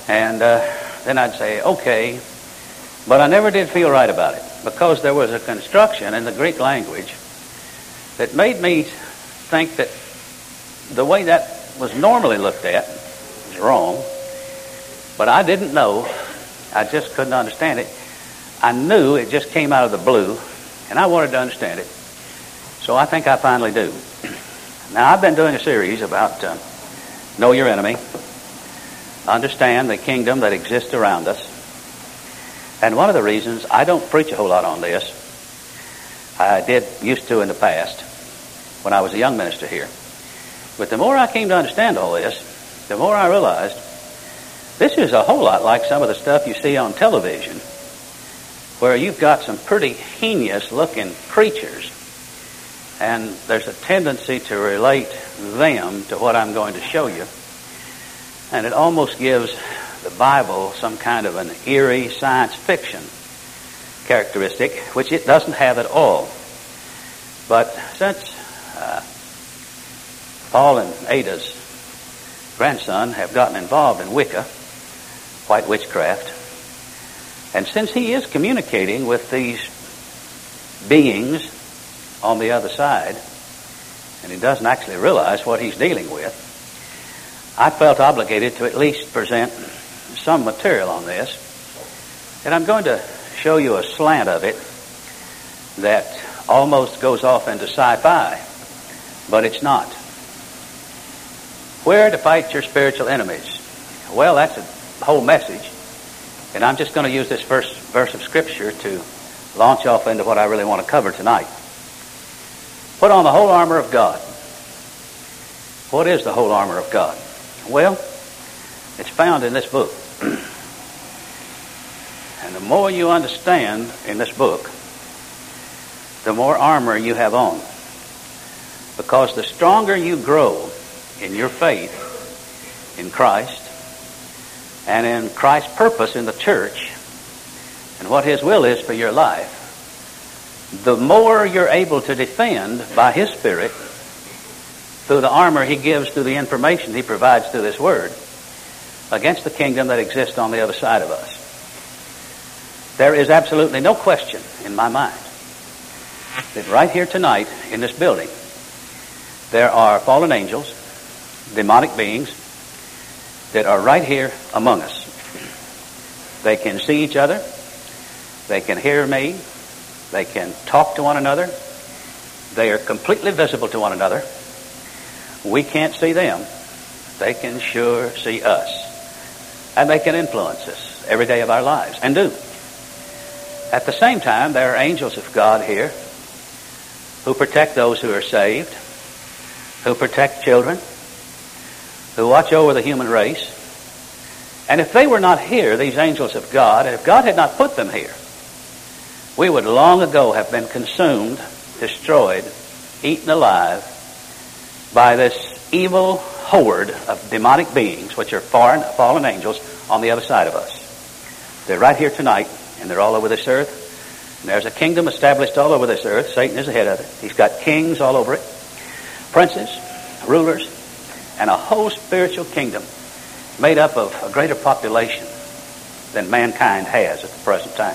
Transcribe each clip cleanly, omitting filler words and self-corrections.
And then I'd say, okay, but I never did feel right about it, because there was a construction in the Greek language that made me think that the way that was normally looked at was wrong. But I didn't know. I just couldn't understand it. I knew it just came out of the blue, and I wanted to understand it. So I think I finally do. Now, I've been doing a series about Know Your Enemy, understand the kingdom that exists around us. And one of the reasons I don't preach a whole lot on this, I used to in the past when I was a young minister here. But the more I came to understand all this, the more I realized this is a whole lot like some of the stuff you see on television, where you've got some pretty heinous-looking creatures, and there's a tendency to relate them to what I'm going to show you. And it almost gives the Bible some kind of an eerie science fiction characteristic, which it doesn't have at all. But since Paul and Ada's grandson have gotten involved in Wicca, white witchcraft, and since he is communicating with these beings on the other side, and he doesn't actually realize what he's dealing with, I felt obligated to at least present some material on this. And I'm going to show you a slant of it that almost goes off into sci-fi, but it's not. Where to fight your spiritual enemies? Well, that's a whole message, and I'm just going to use this first verse of Scripture to launch off into what I really want to cover tonight. Put on the whole armor of God. What is the whole armor of God? Well, it's found in this book. And the more you understand in this book, the more armor you have on. Because the stronger you grow in your faith in Christ and in Christ's purpose in the church and what His will is for your life, the more you're able to defend by His Spirit through the armor He gives, through the information He provides through this Word, against the kingdom that exists on the other side of us. There is absolutely no question in my mind that right here tonight in this building there are fallen angels, demonic beings that are right here among us. They can see each other. They can hear me. They can talk to one another. They are completely visible to one another. We can't see them. They can sure see us. And they can influence us every day of our lives, and do. At the same time, there are angels of God here who protect those who are saved, who protect children, who watch over the human race. And if they were not here, these angels of God, and if God had not put them here, we would long ago have been consumed, destroyed, eaten alive by this evil horde of demonic beings, which are fallen angels on the other side of us. They're right here tonight, and they're all over this earth. And there's a kingdom established all over this earth. Satan is the head of it. He's got kings all over it, princes, rulers, and a whole spiritual kingdom made up of a greater population than mankind has at the present time.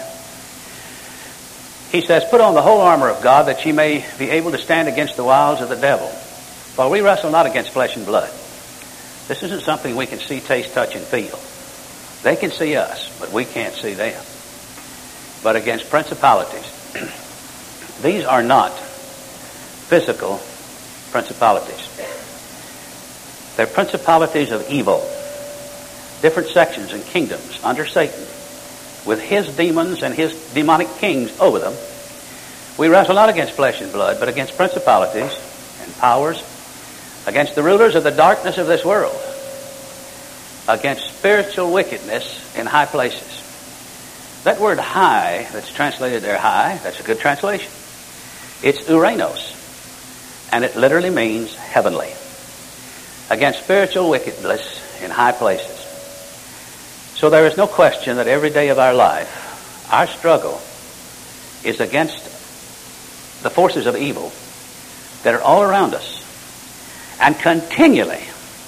He says, put on the whole armor of God that ye may be able to stand against the wiles of the devil. For we wrestle not against flesh and blood. This isn't something we can see, taste, touch, and feel. They can see us, but we can't see them. But against principalities. These are not physical principalities. They're principalities of evil. Different sections and kingdoms under Satan, with his demons and his demonic kings over them. We wrestle not against flesh and blood, but against principalities and powers, against the rulers of the darkness of this world, against spiritual wickedness in high places. That word high, that's translated there high, that's a good translation. It's Uranos, and it literally means heavenly. Against spiritual wickedness in high places. So there is no question that every day of our life, our struggle is against the forces of evil that are all around us. And continually,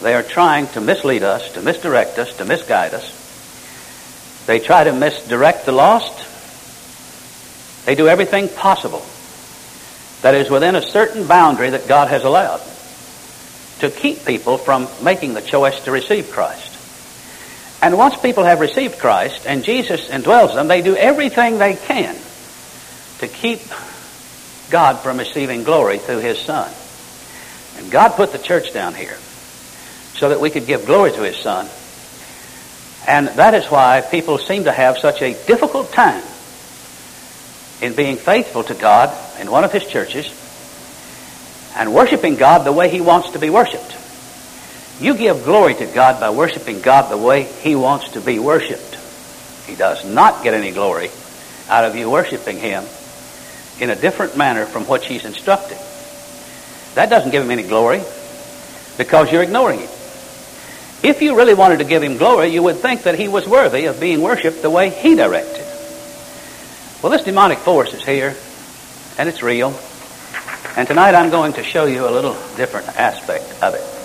They are trying to mislead us, to misdirect us, to misguide us. They try to misdirect the lost. They do everything possible that is within a certain boundary that God has allowed to keep people from making the choice to receive Christ. And once people have received Christ and Jesus indwells them, they do everything they can to keep God from receiving glory through His Son. And God put the church down here so that we could give glory to His Son. And that is why people seem to have such a difficult time in being faithful to God in one of His churches and worshiping God the way He wants to be worshiped. You give glory to God by worshiping God the way He wants to be worshiped. He does not get any glory out of you worshiping Him in a different manner from which He's instructed. That doesn't give Him any glory because you're ignoring Him. If you really wanted to give Him glory, you would think that He was worthy of being worshipped the way He directed. Well, this demonic force is here, and it's real. And tonight I'm going to show you a little different aspect of it.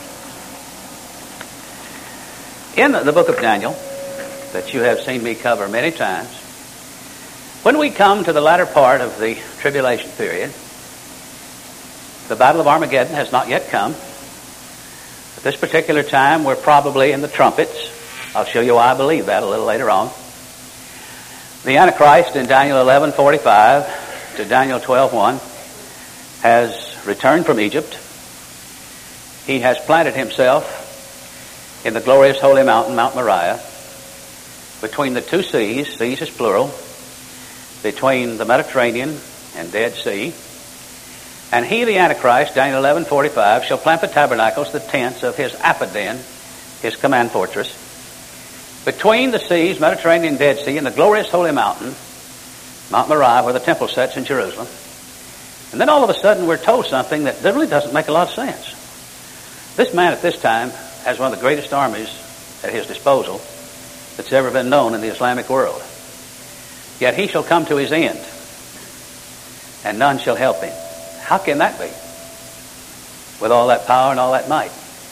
In the book of Daniel, that you have seen me cover many times, when we come to the latter part of the tribulation period, the Battle of Armageddon has not yet come. At this particular time, we're probably in the trumpets. I'll show you why I believe that a little later on. The Antichrist in Daniel 11:45 to Daniel 12:1 has returned from Egypt. He has planted himself in the glorious holy mountain, Mount Moriah, between the two seas is plural, between the Mediterranean and Dead Sea. And he, the Antichrist, Daniel 11:45, shall plant the tabernacles, the tents of his Apoden, his command fortress, between the seas, Mediterranean and Dead Sea, and the glorious holy mountain, Mount Moriah, where the temple sits in Jerusalem. And then all of a sudden we're told something that really doesn't make a lot of sense. This man at this time has one of the greatest armies at his disposal that's ever been known in the Islamic world. Yet he shall come to his end, and none shall help him. How can that be? With all that power and all that might.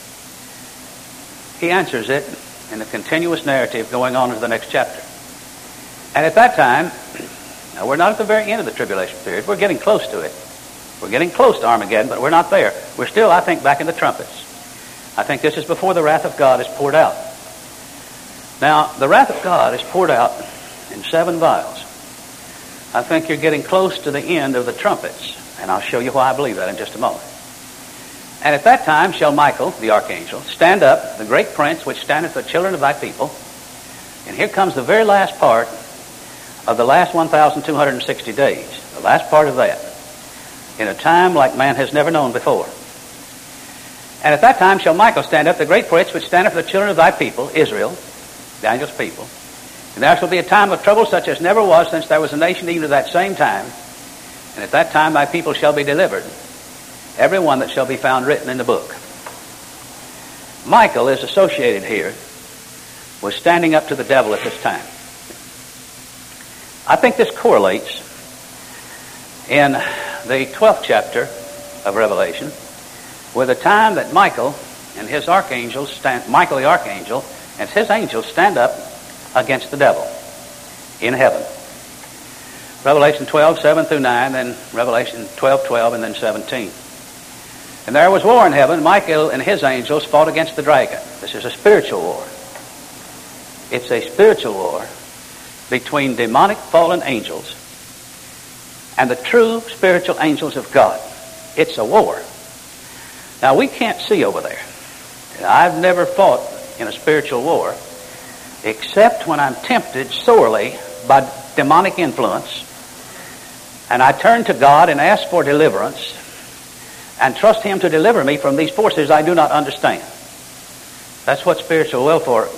He answers it in the continuous narrative going on into the next chapter. And at that time, now we're not at the very end of the tribulation period. We're getting close to it. We're getting close to Armageddon, but we're not there. We're still, I think, back in the trumpets. I think this is before the wrath of God is poured out. Now, the wrath of God is poured out in 7 vials. I think you're getting close to the end of the trumpets, and I'll show you why I believe that in just a moment. And at that time shall Michael, the archangel, stand up, the great prince which standeth the children of thy people. And here comes the very last part of the last 1,260 days, the last part of that, in a time like man has never known before. And at that time shall Michael stand up, the great prince which standeth for the children of thy people, Israel, Daniel's people. And there shall be a time of trouble such as never was since there was a nation even at that same time. And at that time thy people shall be delivered, every one that shall be found written in the book. Michael is associated here with standing up to the devil at this time. I think this correlates in the 12th chapter of Revelation with the time that Michael and his archangels Michael the archangel and his angels stand up against the devil in heaven. Revelation 12:7-9, then Revelation 12:12, and then 17. And there was war in heaven. Michael and his angels fought against the dragon. This is a spiritual war. It's a spiritual war between demonic fallen angels and the true spiritual angels of God. It's a war. Now, we can't see over there. I've never fought in a spiritual war except when I'm tempted sorely by demonic influence, and I turn to God and ask for deliverance and trust Him to deliver me from these forces I do not understand. That's what spiritual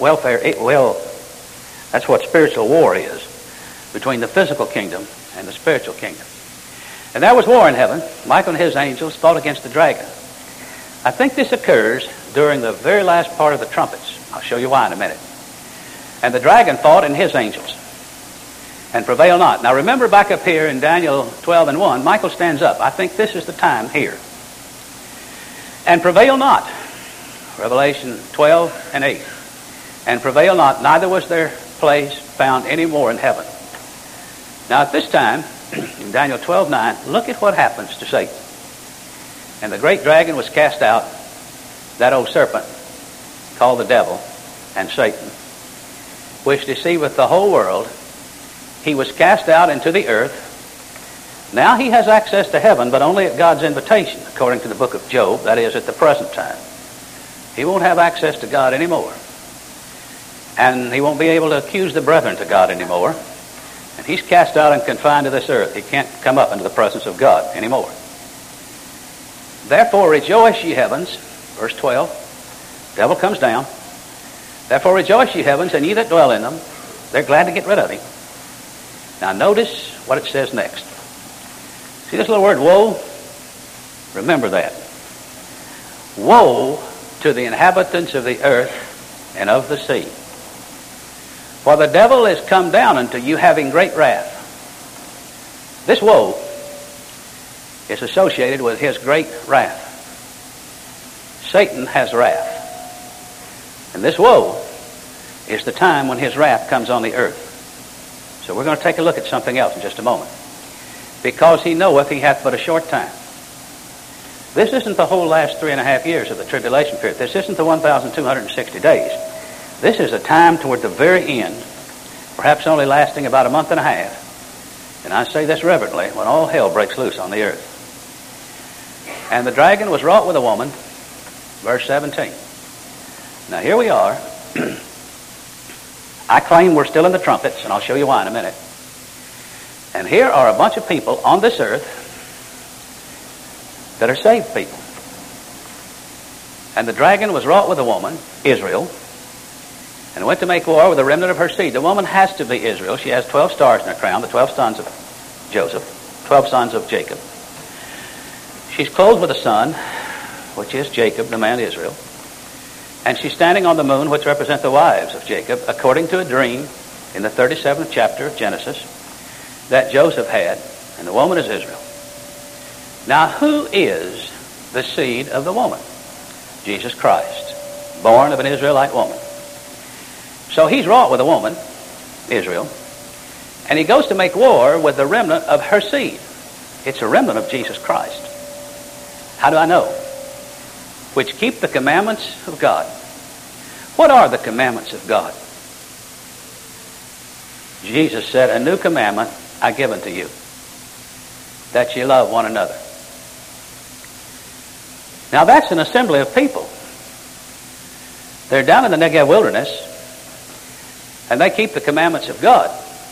that's what spiritual war is, between the physical kingdom and the spiritual kingdom. And there was war in heaven. Michael and his angels fought against the dragon. I think this occurs during the very last part of the trumpets. I'll show you why in a minute. And the dragon fought and his angels, and prevailed not. Now remember back up here in Daniel 12:1, Michael stands up. I think this is the time here. And prevail not. Revelation 12 and 8. And prevail not, neither was their place found any more in heaven. Now at this time, in Daniel 12:9, look at what happens to Satan. And the great dragon was cast out, that old serpent, called the devil and Satan, which deceiveth the whole world. He was cast out into the earth. Now he has access to heaven, but only at God's invitation, according to the book of Job, that is, at the present time. He won't have access to God anymore. And he won't be able to accuse the brethren to God anymore. And he's cast out and confined to this earth. He can't come up into the presence of God anymore. Therefore rejoice, ye heavens. Verse 12. Devil comes down. Therefore rejoice, ye heavens, and ye that dwell in them. They're glad to get rid of him. Now notice what it says next. See this little word, woe? Remember that. Woe to the inhabitants of the earth and of the sea. For the devil is come down unto you having great wrath. This woe is associated with his great wrath. Satan has wrath. And this woe is the time when his wrath comes on the earth. So we're going to take a look at something else in just a moment. Because he knoweth he hath but a short time. This isn't the whole last 3.5 years of the tribulation period. This isn't the 1,260 days. This is a time toward the very end, perhaps only lasting about a month and a half. And I say this reverently, when all hell breaks loose on the earth. And the dragon was wrought with a woman, verse 17. Now here we are. I claim we're still in the trumpets, and I'll show you why in a minute. And here are a bunch of people on this earth that are saved people. And the dragon was wrought with a woman, Israel, and went to make war with the remnant of her seed. The woman has to be Israel. She has 12 stars in her crown, the 12 sons of Joseph, 12 sons of Jacob. She's clothed with a sun, which is Jacob, the man Israel. And she's standing on the moon, which represent the wives of Jacob, according to a dream in the 37th chapter of Genesis that Joseph had, and the woman is Israel. Now, who is the seed of the woman? Jesus Christ, born of an Israelite woman. So he's wrought with a woman, Israel, and he goes to make war with the remnant of her seed. It's a remnant of Jesus Christ. How do I know? Which keep the commandments of God. What are the commandments of God? Jesus said, a new commandment I give unto you, that ye love one another. Now that's an assembly of people. They're down in the Negev wilderness, and they keep the commandments of God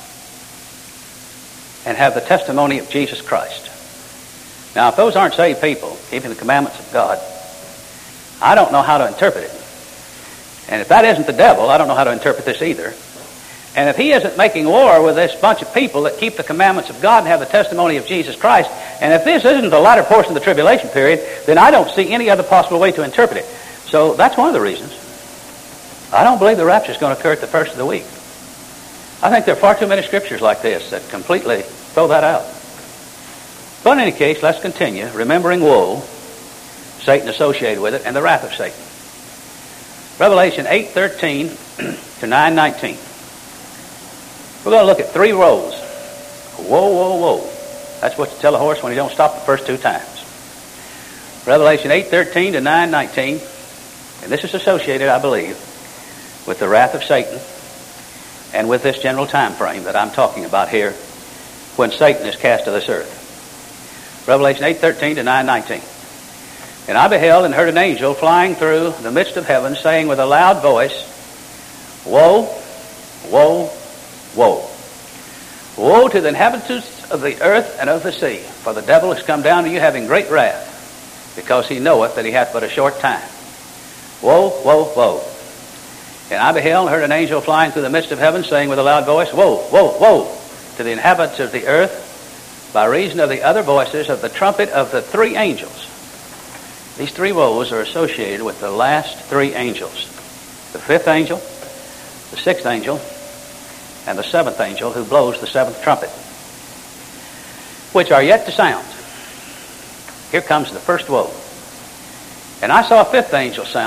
and have the testimony of Jesus Christ. Now, if those aren't saved people keeping the commandments of God, I don't know how to interpret it. And if that isn't the devil, I don't know how to interpret this either. And if he isn't making war with this bunch of people that keep the commandments of God and have the testimony of Jesus Christ, and if this isn't the latter portion of the tribulation period, then I don't see any other possible way to interpret it. So that's one of the reasons. I don't believe the rapture is going to occur at the first of the week. I think there are far too many scriptures like this that completely throw that out. But in any case, let's continue. Remembering woe, Satan associated with it, and the wrath of Satan. Revelation 8:13 to 9:19. We're going to look at 3 woes. Woe, woe, woe. That's what you tell a horse when he don't stop the first 2 times. Revelation 8:13 to 9:19. And this is associated, I believe, with the wrath of Satan and with this general time frame that I'm talking about here when Satan is cast to this earth. Revelation 8:13 to 9:19. And I beheld and heard an angel flying through the midst of heaven, saying with a loud voice, Woe, woe, woe. Woe to the inhabitants of the earth and of the sea, for the devil is come down to you having great wrath, because he knoweth that he hath but a short time. Woe, woe, woe. And I beheld and heard an angel flying through the midst of heaven, saying with a loud voice, Woe, woe, woe to the inhabitants of the earth, by reason of the other voices of the trumpet of the 3 angels. These 3 woes are associated with the last 3 angels. The 5th angel, the 6th angel, and the 7th angel who blows the 7th trumpet, which are yet to sound. Here comes the first woe. And I saw a 5th angel sound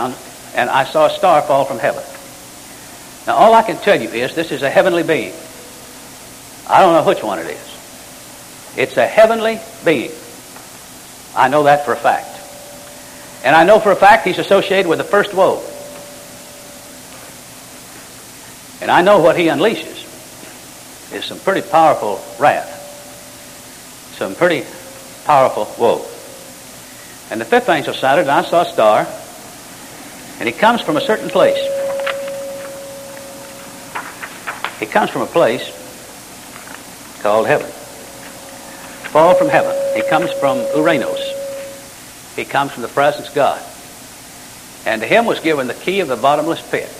and I saw a star fall from heaven. Now, all I can tell you is this is a heavenly being. I don't know which one it is. It's a heavenly being. I know that for a fact. And I know for a fact he's associated with the first woe. And I know what he unleashes is some pretty powerful wrath. Some pretty powerful woe. And the fifth angel sounded, and I saw a star, and he comes from a certain place. He comes from a place called heaven. Fall from heaven. He comes from Uranus. He comes from the presence of God. And to him was given the key of the bottomless pit.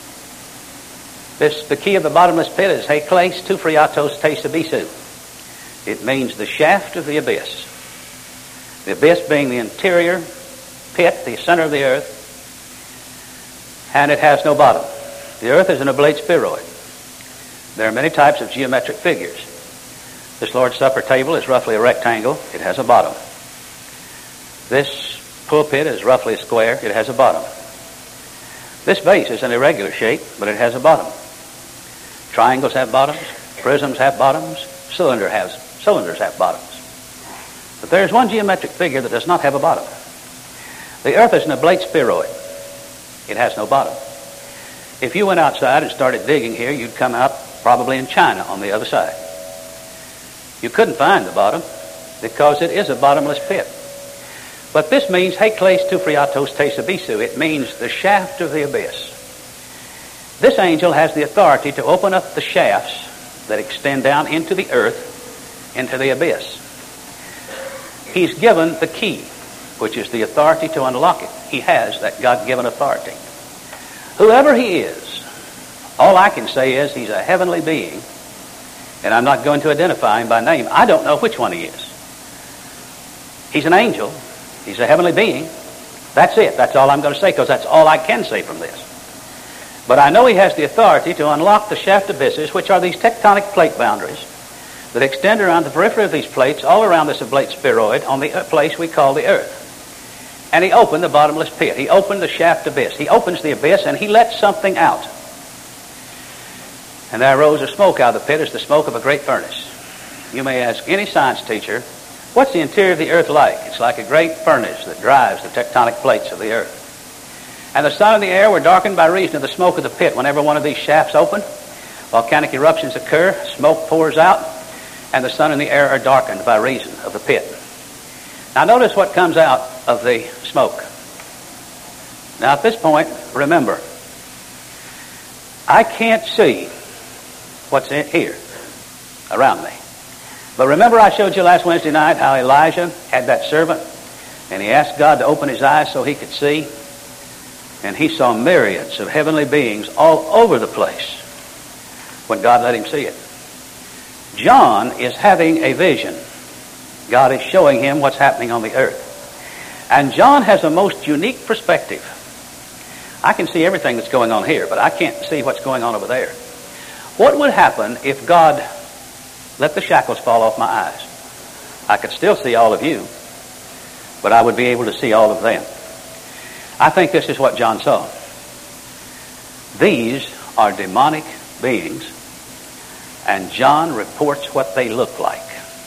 The key of the bottomless pit is Hekles Tufriatos Tesabisu. It means the shaft of the abyss. The abyss being the interior pit, the center of the earth, and it has no bottom. The earth is an oblate spheroid. There are many types of geometric figures. This Lord's Supper table is roughly a rectangle. It has a bottom. This pulpit is roughly a square. It has a bottom. This vase is an irregular shape, but it has a bottom. Triangles have bottoms. Prisms have bottoms. Cylinders have bottoms. But there is one geometric figure that does not have a bottom. The earth is an oblate spheroid. It has no bottom. If you went outside and started digging here, you'd come out probably in China on the other side. You couldn't find the bottom because it is a bottomless pit. But this means Hekles Tufriatos Tesabisu. It means the shaft of the abyss. This angel has the authority to open up the shafts that extend down into the earth, into the abyss. He's given the key, which is the authority to unlock it. He has that God-given authority. Whoever he is, all I can say is he's a heavenly being, and I'm not going to identify him by name. I don't know which one he is. He's an angel. He's a heavenly being. That's it. That's all I'm going to say, because that's all I can say from this. But I know he has the authority to unlock the shaft abysses, which are these tectonic plate boundaries that extend around the periphery of these plates, all around this oblate spheroid, on the place we call the earth. And he opened the bottomless pit. He opened the shaft abyss. He opens the abyss, and he lets something out. And there arose a smoke out of the pit as the smoke of a great furnace. You may ask any science teacher, what's the interior of the earth like? It's like a great furnace that drives the tectonic plates of the earth. And the sun and the air were darkened by reason of the smoke of the pit. Whenever one of these shafts open, volcanic eruptions occur, smoke pours out, and the sun and the air are darkened by reason of the pit. Now notice what comes out of the smoke. Now at this point, remember, I can't see what's in here around me. But remember I showed you last Wednesday night how Elijah had that servant, and he asked God to open his eyes so he could see. And he saw myriads of heavenly beings all over the place when God let him see it. John is having a vision. God is showing him what's happening on the earth. And John has a most unique perspective. I can see everything that's going on here, but I can't see what's going on over there. What would happen if God let the shackles fall off my eyes? I could still see all of you, but I would be able to see all of them. I think this is what John saw. These are demonic beings, and John reports what they look like.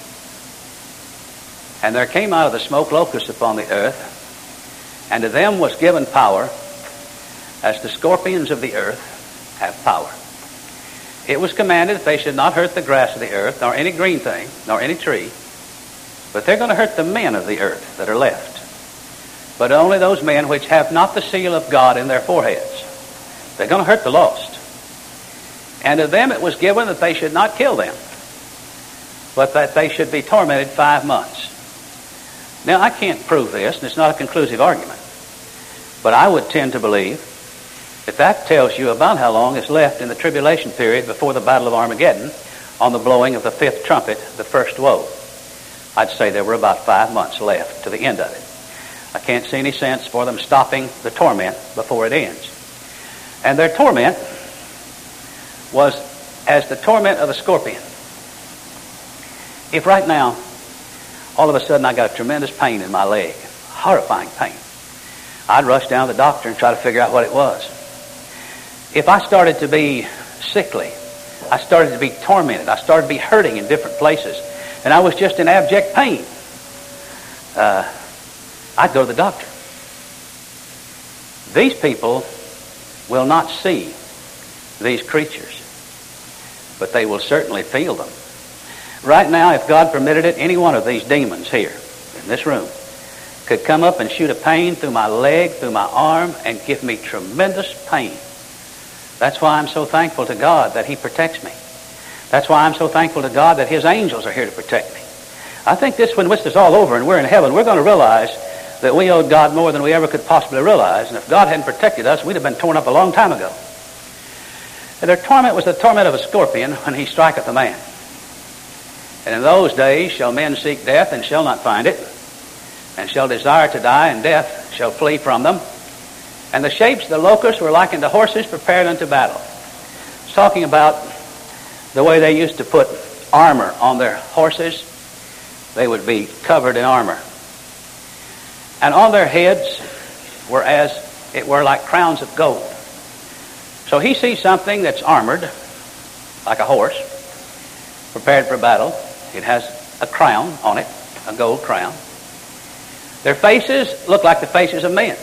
And there came out of the smoke locusts upon the earth, and to them was given power, as the scorpions of the earth have power. It was commanded that they should not hurt the grass of the earth, nor any green thing, nor any tree, but they're going to hurt the men of the earth that are left. But only those men which have not the seal of God in their foreheads. They're going to hurt the lost. And to them it was given that they should not kill them, but that they should be tormented 5 months. Now, I can't prove this, and it's not a conclusive argument. But I would tend to believe that that tells you about how long is left in the tribulation period before the Battle of Armageddon on the blowing of the fifth trumpet, the first woe. I'd say there were about 5 months left to the end of it. I can't see any sense for them stopping the torment before it ends. And their torment was as the torment of a scorpion. If right now, all of a sudden I got a tremendous pain in my leg, horrifying pain, I'd rush down to the doctor and try to figure out what it was. If I started to be sickly, I started to be tormented, I started to be hurting in different places, and I was just in abject pain, I'd go to the doctor. These people will not see these creatures, but they will certainly feel them. Right now, if God permitted it, any one of these demons here in this room could come up and shoot a pain through my leg, through my arm, and give me tremendous pain. That's why I'm so thankful to God that He protects me. That's why I'm so thankful to God that His angels are here to protect me. I think this, when this is all over and we're in heaven, we're going to realize that we owed God more than we ever could possibly realize. And if God hadn't protected us, we'd have been torn up a long time ago. And their torment was the torment of a scorpion when he striketh a man. And in those days shall men seek death and shall not find it, and shall desire to die, and death shall flee from them. And the shapes of the locusts were like unto horses prepared unto battle. It's talking about the way they used to put armor on their horses. They would be covered in armor. And on their heads were as it were like crowns of gold. So he sees something that's armored, like a horse, prepared for battle. It has a crown on it, a gold crown. Their faces look like the faces of men.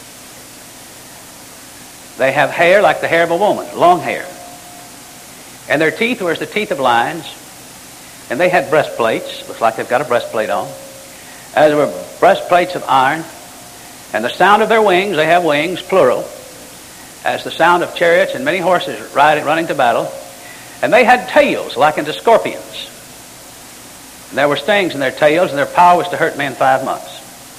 They have hair like the hair of a woman, long hair. And their teeth were as the teeth of lions. And they had breastplates, looks like they've got a breastplate on. As there were breastplates of iron. And the sound of their wings, they have wings, plural, as the sound of chariots and many horses running to battle. And they had tails like unto scorpions. And there were stings in their tails, and their power was to hurt men 5 months.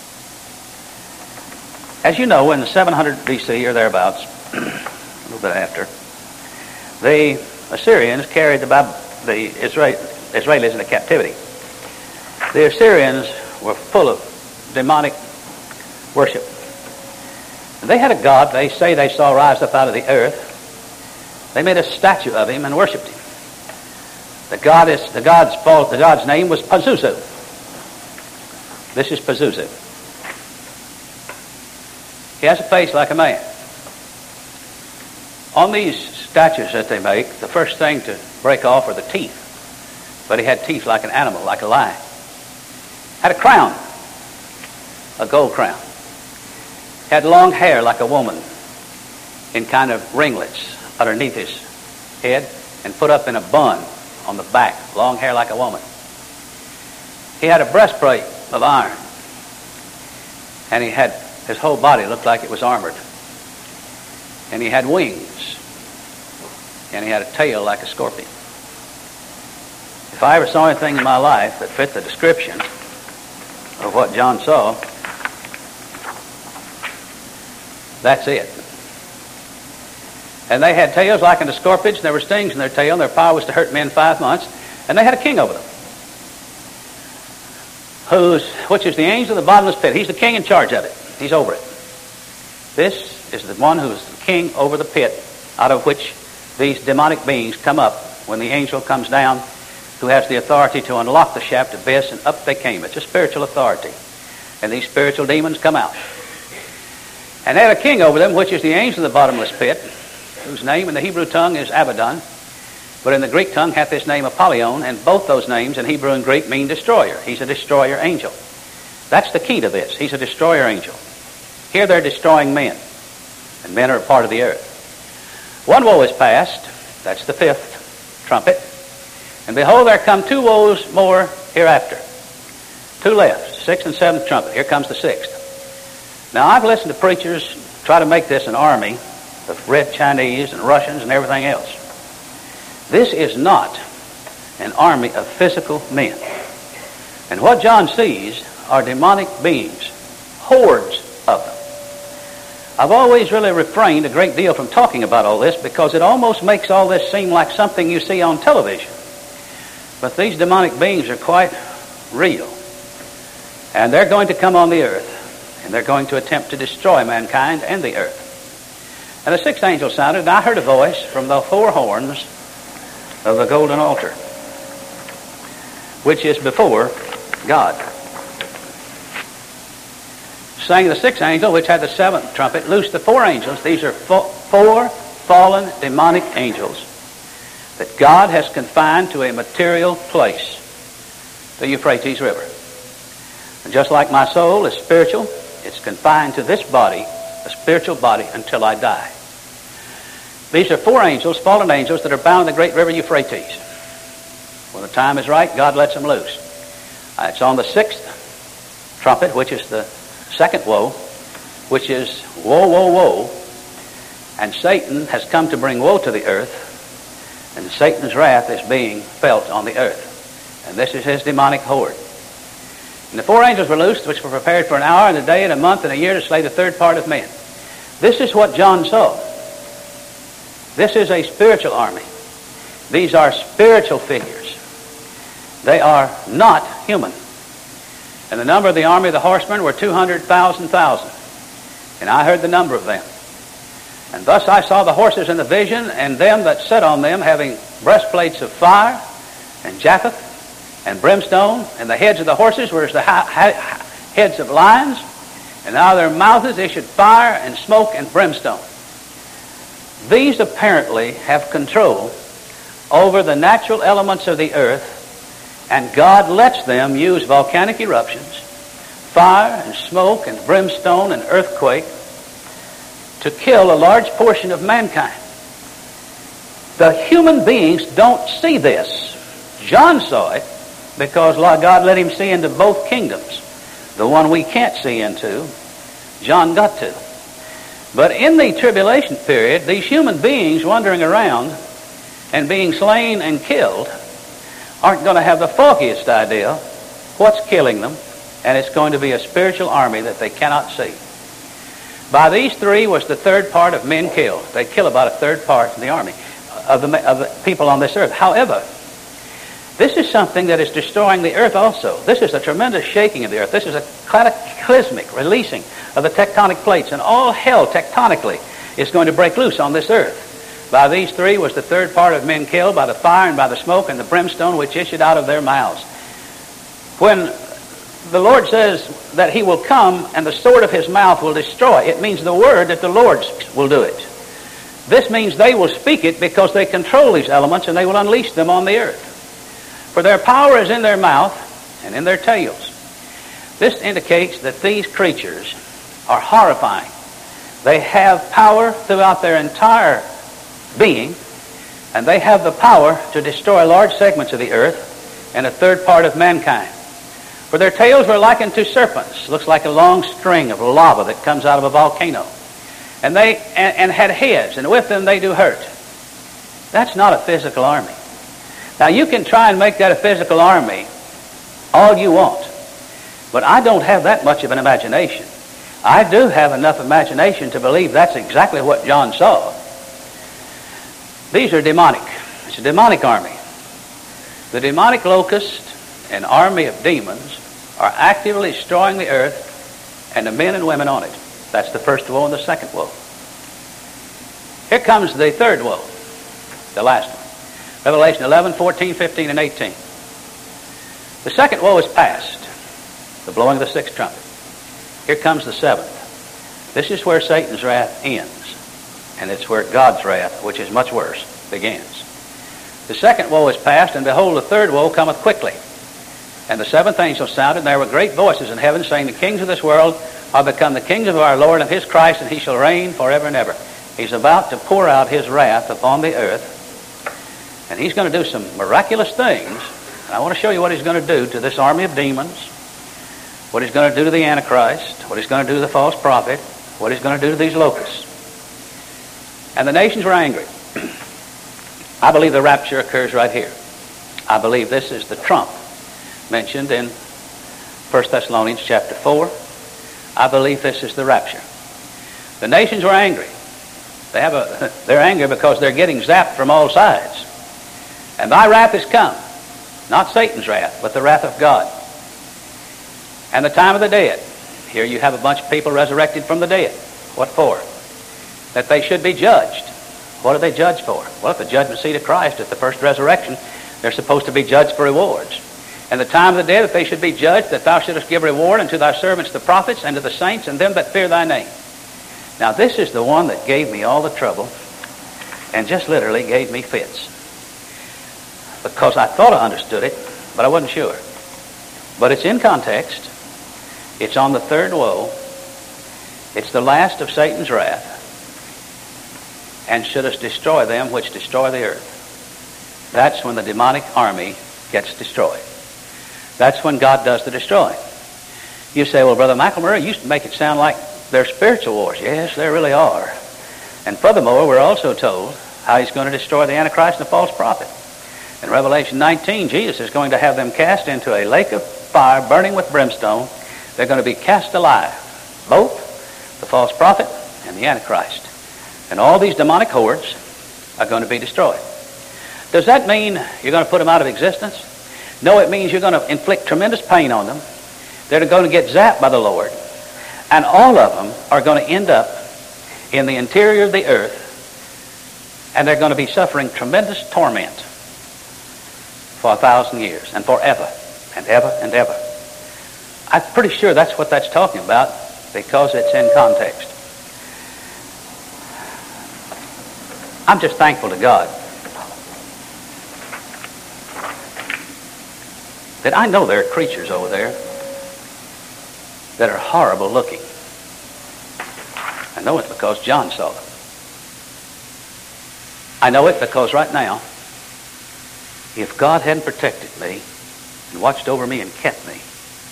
As you know, in the 700 BC or thereabouts, a little bit after, the Assyrians carried the Israelis into captivity. The Assyrians were full of demonic worship. And they had a god they say they saw rise up out of the earth. They made a statue of him and worshipped him. The god's name was Pazuzu. This is Pazuzu. He has a face like a man. On these statues that they make, the first thing to break off are the teeth. But he had teeth like an animal, like a lion. Had a crown, a gold crown. Had long hair like a woman in kind of ringlets underneath his head and put up in a bun on the back, long hair like a woman. He had a breastplate of iron, and his whole body looked like it was armored. And he had wings, and he had a tail like a scorpion. If I ever saw anything in my life that fit the description of what John saw, that's it. And they had tails like unto scorpions, and there were stings in their tail, and their power was to hurt men 5 months. And they had a king over them, which is the angel of the bottomless pit. He's the king in charge of it. He's over it. This is the one who is the king over the pit, out of which these demonic beings come up when the angel comes down, who has the authority to unlock the shaft abyss, and up they came. It's a spiritual authority. And these spiritual demons come out. And they had a king over them, which is the angel of the bottomless pit, whose name in the Hebrew tongue is Abaddon, but in the Greek tongue hath this name Apollyon, and both those names in Hebrew and Greek mean destroyer. He's a destroyer angel. That's the key to this. He's a destroyer angel. Here they're destroying men, and men are a part of the earth. One woe is past, that's the 5th trumpet, and behold, there come 2 woes more hereafter. 2 left, 6th and 7th trumpet. Here comes the 6th. Now, I've listened to preachers try to make this an army of red Chinese and Russians and everything else. This is not an army of physical men. And what John sees are demonic beings, hordes of them. I've always really refrained a great deal from talking about all this because it almost makes all this seem like something you see on television. But these demonic beings are quite real. And they're going to come on the earth, and they're going to attempt to destroy mankind and the earth. And the 6th angel sounded, and I heard a voice from the 4 horns of the golden altar, which is before God, sang the sixth angel, which had the seventh trumpet, loosed the four angels. These are four fallen demonic angels that God has confined to a material place, the Euphrates River. And just like my soul is spiritual, it's confined to this body, a spiritual body, until I die. These are four angels, fallen angels, that are bound in the great river Euphrates. When the time is right, God lets them loose. It's on the sixth trumpet, which is the second woe, which is woe, woe, woe. And Satan has come to bring woe to the earth, and Satan's wrath is being felt on the earth. And this is his demonic horde. And the four angels were loosed, which were prepared for an hour and a day and a month and a year to slay the third part of men. This is what John saw. This is a spiritual army. These are spiritual figures. They are not human. And the number of the army of the horsemen were 200,000. And I heard the number of them. And thus I saw the horses in the vision, and them that sat on them, having breastplates of fire, and japheth, and brimstone, and the heads of the horses were as the heads of lions, and out of their mouths issued fire, and smoke, and brimstone. These apparently have control over the natural elements of the earth, and God lets them use volcanic eruptions, fire, and smoke, and brimstone, and earthquake, to kill a large portion of mankind. The human beings don't see this. John saw it because God let him see into both kingdoms. The one we can't see into, John got to. But in the tribulation period, these human beings wandering around and being slain and killed aren't going to have the foggiest idea what's killing them, and it's going to be a spiritual army that they cannot see. By these three was the third part of men killed. They kill about a third part of the army, of the people on this earth. However, this is something that is destroying the earth also. This is a tremendous shaking of the earth. This is a cataclysmic releasing of the tectonic plates, and all hell tectonically is going to break loose on this earth. By these three was the third part of men killed, by the fire and by the smoke and the brimstone which issued out of their mouths. When the Lord says that he will come and the sword of his mouth will destroy, it means the word that the Lord will do it. This means they will speak it because they control these elements, and they will unleash them on the earth. For their power is in their mouth and in their tails. This indicates that these creatures are horrifying. They have power throughout their entire being, and they have the power to destroy large segments of the earth and a third part of mankind. For their tails were likened to serpents. Looks like a long string of lava that comes out of a volcano. And they had heads, and with them they do hurt. That's not a physical army. Now you can try and make that a physical army all you want, but I don't have that much of an imagination. I do have enough imagination to believe that's exactly what John saw. These are demonic. It's a demonic army. The demonic locust, an army of demons, are actively destroying the earth and the men and women on it. That's the first woe and the second woe. Here comes the third woe, the last one. Revelation 11, 14, 15, and 18. The second woe is past, the blowing of the sixth trumpet. Here comes the seventh. This is where Satan's wrath ends, and it's where God's wrath, which is much worse, begins. The second woe is past, and behold, the third woe cometh quickly. And the seventh angel sounded, and there were great voices in heaven, saying, the kings of this world are become the kings of our Lord and his Christ, and he shall reign forever and ever. He's about to pour out his wrath upon the earth, and he's going to do some miraculous things. And I want to show you what he's going to do to this army of demons, what he's going to do to the Antichrist, what he's going to do to the false prophet, what he's going to do to these locusts. And the nations were angry. I believe the rapture occurs right here. I believe this is the trump mentioned in 1 Thessalonians chapter 4. I believe this is the rapture. The nations were angry. They're angry because they're getting zapped from all sides. And thy wrath is come. Not Satan's wrath, but the wrath of God. And the time of the dead. Here you have a bunch of people resurrected from the dead. What for? That they should be judged. What are they judged for? Well, at the judgment seat of Christ, at the first resurrection, they're supposed to be judged for rewards. and the time of the day that they should be judged, that thou shouldest give reward unto thy servants the prophets, and to the saints, and them that fear thy name. Now this is the one that gave me all the trouble, and just literally gave me fits. Because I thought I understood it, but I wasn't sure. But it's in context. It's on the third woe. It's the last of Satan's wrath. And shouldest destroy them which destroy the earth. That's when the demonic army gets destroyed. That's when God does the destroying. You say, well, Brother McElmurray, you used to make it sound like they're spiritual wars. Yes, there really are. And furthermore, we're also told how he's going to destroy the Antichrist and the false prophet. In Revelation 19, Jesus is going to have them cast into a lake of fire burning with brimstone. They're going to be cast alive, both the false prophet and the Antichrist. And all these demonic hordes are going to be destroyed. Does that mean you're going to put them out of existence? No, it means you're going to inflict tremendous pain on them. They're going to get zapped by the Lord. And all of them are going to end up in the interior of the earth, and they're going to be suffering tremendous torment for 1,000 years, and forever, and ever, and ever. I'm pretty sure that's what that's talking about, because it's in context. I'm just thankful to God that I know there are creatures over there that are horrible looking. I know it because John saw them. I know it because right now, if God hadn't protected me and watched over me and kept me,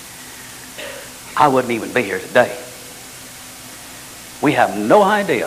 I wouldn't even be here today. We have no idea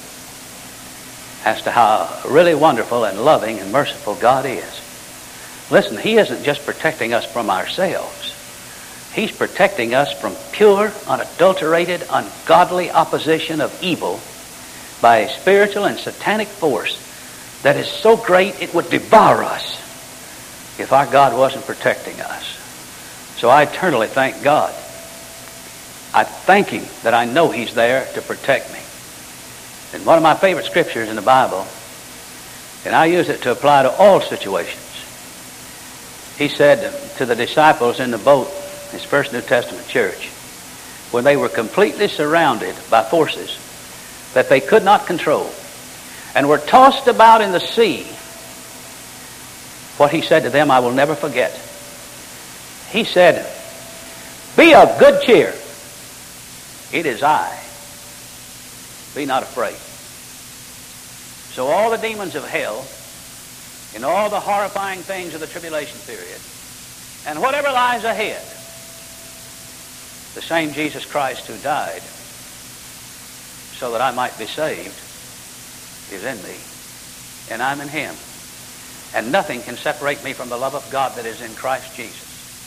as to how really wonderful and loving and merciful God is. Listen, He isn't just protecting us from ourselves. He's protecting us from pure, unadulterated, ungodly opposition of evil by a spiritual and satanic force that is so great it would devour us if our God wasn't protecting us. So I eternally thank God. I thank Him that I know He's there to protect me. And one of my favorite scriptures in the Bible, and I use it to apply to all situations. He said to the disciples in the boat, His first New Testament church, when they were completely surrounded by forces that they could not control and were tossed about in the sea, what He said to them I will never forget. He said, "Be of good cheer. It is I. Be not afraid." So all the demons of hell and all the horrifying things of the tribulation period and whatever lies ahead, the same Jesus Christ who died so that I might be saved is in me, and I'm in Him. And nothing can separate me from the love of God that is in Christ Jesus.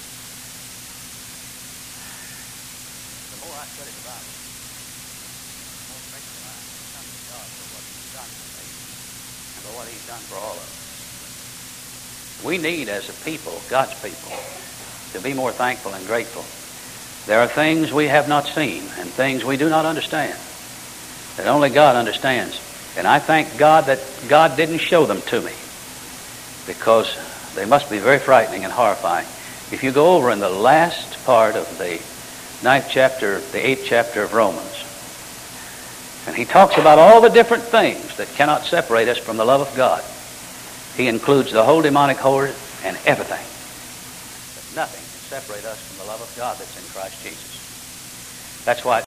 The more I study the Bible, the more grateful I become to God for what He's done for me and for what He's done for all of us. We need, as a people, God's people, to be more thankful and grateful. There are things we have not seen and things we do not understand that only God understands. And I thank God that God didn't show them to me, because they must be very frightening and horrifying. If you go over in the last part of the 9th chapter, the 8th chapter of Romans, and he talks about all the different things that cannot separate us from the love of God. He includes the whole demonic horde and everything. But nothing can separate us from the love of God that's in Christ Jesus. That's why